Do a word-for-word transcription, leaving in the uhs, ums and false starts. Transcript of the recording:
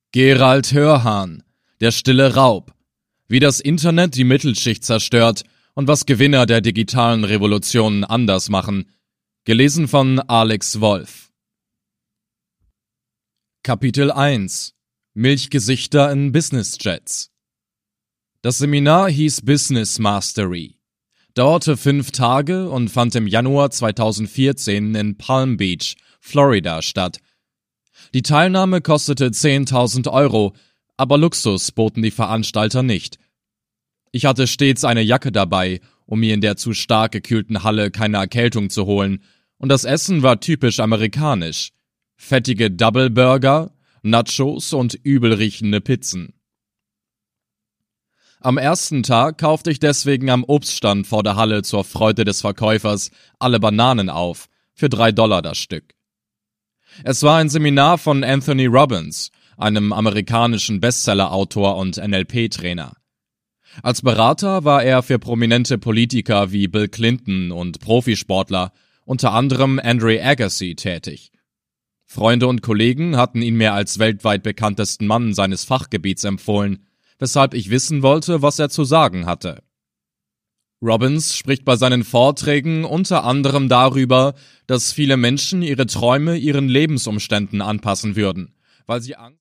Gerald Hörhan, der stille Raub. Wie das Internet die Mittelschicht zerstört und was Gewinner der digitalen Revolution anders machen. Gelesen von Alex Wolf. Kapitel eins. Milchgesichter in Businessjets. Das Seminar hieß Business Mastery, dauerte fünf Tage und fand im Januar zweitausendvierzehn in Palm Beach, Florida statt. Die Teilnahme kostete zehntausend Euro, aber Luxus boten die Veranstalter nicht. Ich hatte stets eine Jacke dabei, um mir in der zu stark gekühlten Halle keine Erkältung zu holen, und das Essen war typisch amerikanisch. Fettige Double Burger, Nachos und übelriechende Pizzen. Am ersten Tag kaufte ich deswegen am Obststand vor der Halle zur Freude des Verkäufers alle Bananen auf, für drei Dollar das Stück. Es war ein Seminar von Anthony Robbins, einem amerikanischen Bestseller-Autor und N L P-Trainer. Als Berater war er für prominente Politiker wie Bill Clinton und Profisportler, unter anderem Andre Agassi, tätig. Freunde und Kollegen hatten ihn mir als weltweit bekanntesten Mann seines Fachgebiets empfohlen, weshalb ich wissen wollte, was er zu sagen hatte. Robbins spricht bei seinen Vorträgen unter anderem darüber, dass viele Menschen ihre Träume ihren Lebensumständen anpassen würden, weil sie Angst